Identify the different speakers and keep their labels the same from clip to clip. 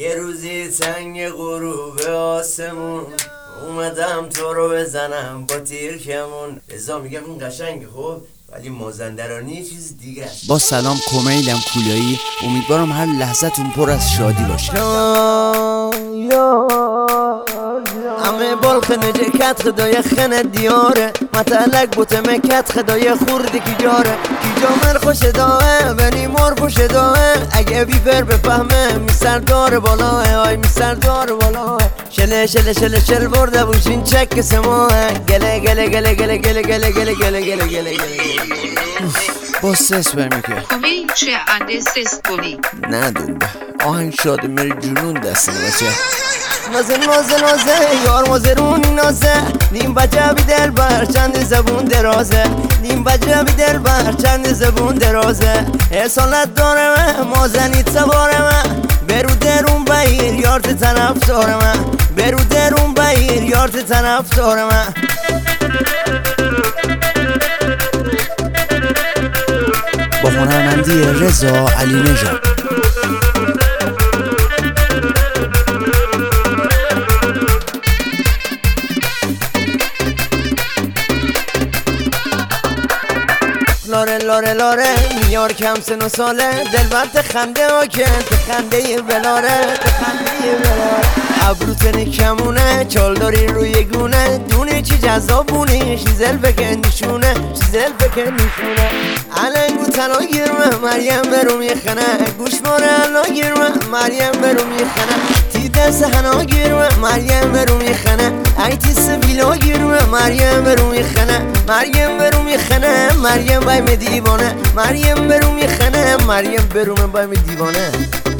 Speaker 1: یه روزی تنگ غروب آسمون اومدم تو رو بزنم با تیر کمون. ازا میگم این قشنگه خب، ولی مازندرانی یه چیز دیگه است.
Speaker 2: با سلام، کمیلم کولایی. امیدوارم هر لحظتون پر از شادی باشه.
Speaker 1: همه بال خنجه کت خدای خنه دیاره متعلق بوته مکت خدای خوردی کی جاره کی جامر خوش داره بنی مار خوش داره اگه بیفر بفهمه میسر داره بالاه آی میسر داره بالاه شله شله شله شل برده بوشین چک سماه گله گله گله گله گله گله گله گله گله گله
Speaker 2: با سس برمی که
Speaker 3: کمیل چه انده سس کنی
Speaker 2: ندون به آهنگ شاده میره جنون دستیم بچه.
Speaker 1: نازه نازه نازه یار مازرونی نازه نیم بجه بی دل بر چند زبون درازه نیم بجه بی دل بر چند زبون درازه احسانت داره مازنیت سواره برو درون بیر یارت طرف داره برو درون بیر یارت طرف داره
Speaker 2: با هنرمندی رضا علی نژاد.
Speaker 1: لاره لاره لاره میار کم سن و ساله دلبرت خنده ها که خنده ولاره خنده ولاره ابروت نکمونه چال داری روی گونه دونه چی جذابونه شیزل بکن نشونه شیزل بکن نشونه علنگو تلا گیرمه مریم برو میخنه گوش ماره الا گیرمه مریم برو میخنه تی دست هنا گیرمه مریم برو میخنه ایتی سبیلا گیرمه مریم برو میخنه مریم برو میخنه مریم بایم دیوانه مریم برو میخنه مریم برو من بایم دیوانه.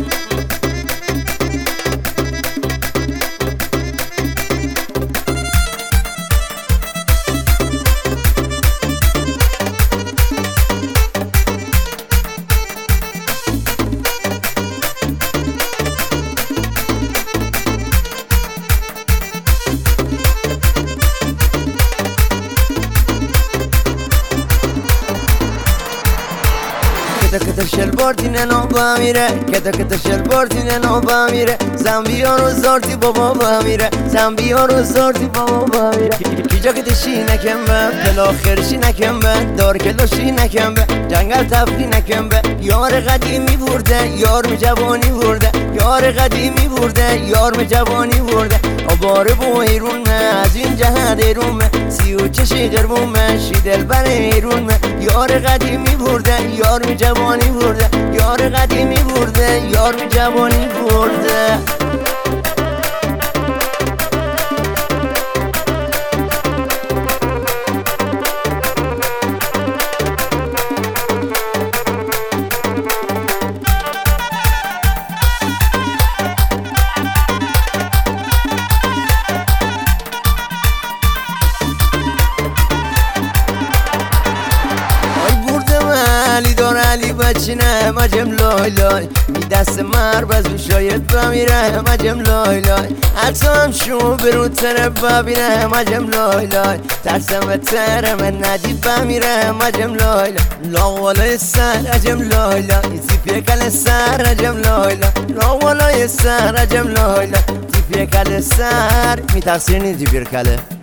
Speaker 1: کتا شلوار دینه نابا میره کتا شلوار دینه نابا میره زنبیا رو زارتی بابا با میره زنبیا رو زارتی بابا با میره کجا که دشی نکم به پلا خرشی نکم به دار کلاشی نکم به جنگل تفری نکم به یار قدیمی برده یار می جوانی برده یار قدیمی برده یار می جوانی برده آباره بو ایرون از این جهت ایرون سیو چشی قربون شی دل بر ایرون یار قدیمی برده یار می جوانی برده یار قدیمی برده یار می جوانی برده. علی دار علی بچینه مجم لای لای می دست مر بزو شاید بمیره مجم لای لای حتی هم شو برو تره ببینه مجم لای لای ترسم تره من ندید بمیره مجم لای لای لاوالای سر عجم لای لای زیفیه کل سر عجم لای لای لاوالای سر عجم لای لای زیفیه کل سر می تقصیر نیزی بیر کله